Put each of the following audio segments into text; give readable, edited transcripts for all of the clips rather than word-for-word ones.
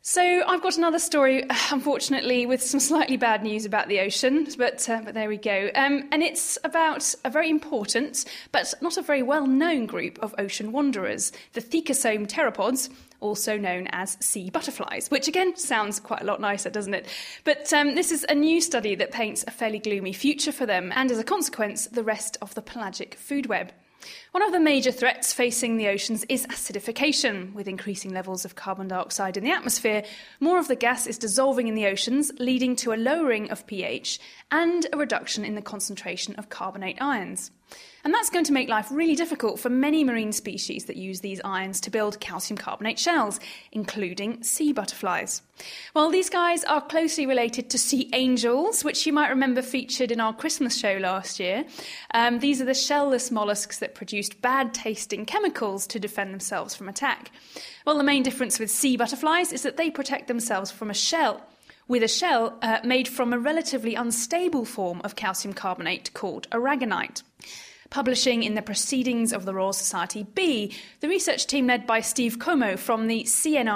So I've got another story, unfortunately, with some slightly bad news about the ocean, but there we go. And it's about a very important, but not a very well-known group of ocean wanderers, the Thecosome pteropods, also known as sea butterflies, which again sounds quite a lot nicer, doesn't it? But this is a new study that paints a fairly gloomy future for them, and as a consequence, the rest of the pelagic food web. One of the major threats facing the oceans is acidification. With increasing levels of carbon dioxide in the atmosphere, more of the gas is dissolving in the oceans, leading to a lowering of pH and a reduction in the concentration of carbonate ions. And that's going to make life really difficult for many marine species that use these ions to build calcium carbonate shells, including sea butterflies. Well, these guys are closely related to sea angels, which you might remember featured in our Christmas show last year. These are the shellless molluscs that produced bad-tasting chemicals to defend themselves from attack. Well, the main difference with sea butterflies is that they protect themselves from a shell, with a shell made from a relatively unstable form of calcium carbonate called aragonite. Publishing in the Proceedings of the Royal Society B, the research team led by Steve Como from the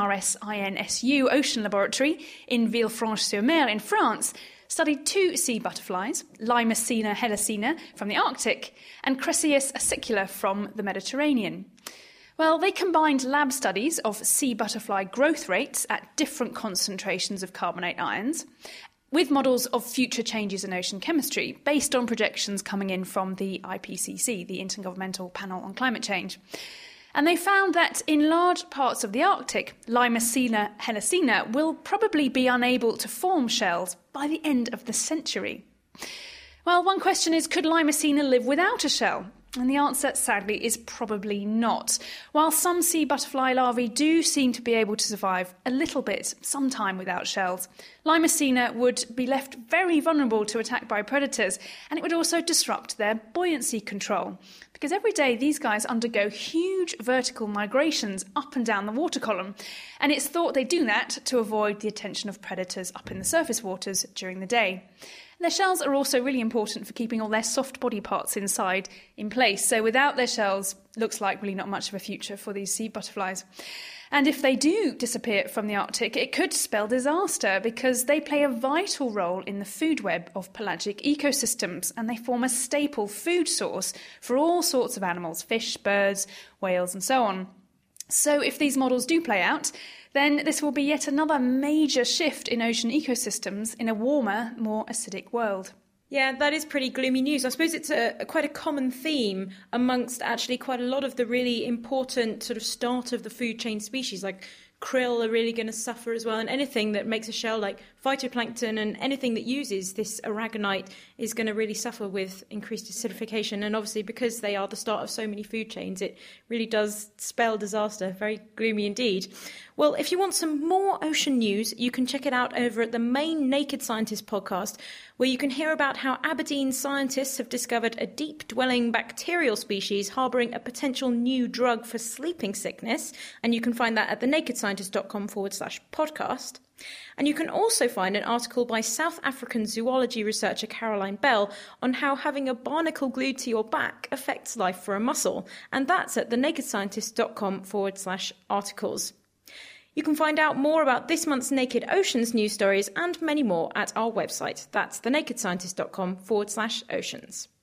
CNRS-INSU Ocean Laboratory in Villefranche-sur-Mer in France studied two sea butterflies, Limacina helicina from the Arctic and Cresseus acicula from the Mediterranean. Well, they combined lab studies of sea butterfly growth rates at different concentrations of carbonate ions with models of future changes in ocean chemistry based on projections coming in from the IPCC, the Intergovernmental Panel on Climate Change. And they found that in large parts of the Arctic, Limacina helicina will probably be unable to form shells by the end of the century. Well, one question is, could Limacina live without a shell? And the answer, sadly, is probably not. While some sea butterfly larvae do seem to be able to survive a little bit, some time without shells, Limacina would be left very vulnerable to attack by predators, and it would also disrupt their buoyancy control. Because every day these guys undergo huge vertical migrations up and down the water column, and it's thought they do that to avoid the attention of predators up in the surface waters during the day. Their shells are also really important for keeping all their soft body parts inside in place. So without their shells, looks like really not much of a future for these sea butterflies. And if they do disappear from the Arctic, it could spell disaster because they play a vital role in the food web of pelagic ecosystems, and they form a staple food source for all sorts of animals, fish, birds, whales and so on. So if these models do play out, then this will be yet another major shift in ocean ecosystems in a warmer, more acidic world. Yeah, that is pretty gloomy news. I suppose it's quite a common theme amongst actually quite a lot of the really important sort of start of the food chain species, like krill are really going to suffer as well, and anything that makes a shell, like phytoplankton and anything that uses this aragonite, is going to really suffer with increased acidification. And obviously because they are the start of so many food chains, it really does spell disaster. Very gloomy indeed. Well, if you want some more ocean news, you can check it out over at the main Naked Scientist podcast, where you can hear about how Aberdeen scientists have discovered a deep-dwelling bacterial species harbouring a potential new drug for sleeping sickness. And you can find that at thenakedscientist.com/podcast. And you can also find an article by South African zoology researcher Caroline Bell on how having a barnacle glued to your back affects life for a mussel. And that's at thenakedscientist.com/articles. You can find out more about this month's Naked Oceans news stories and many more at our website. That's thenakedscientist.com/oceans.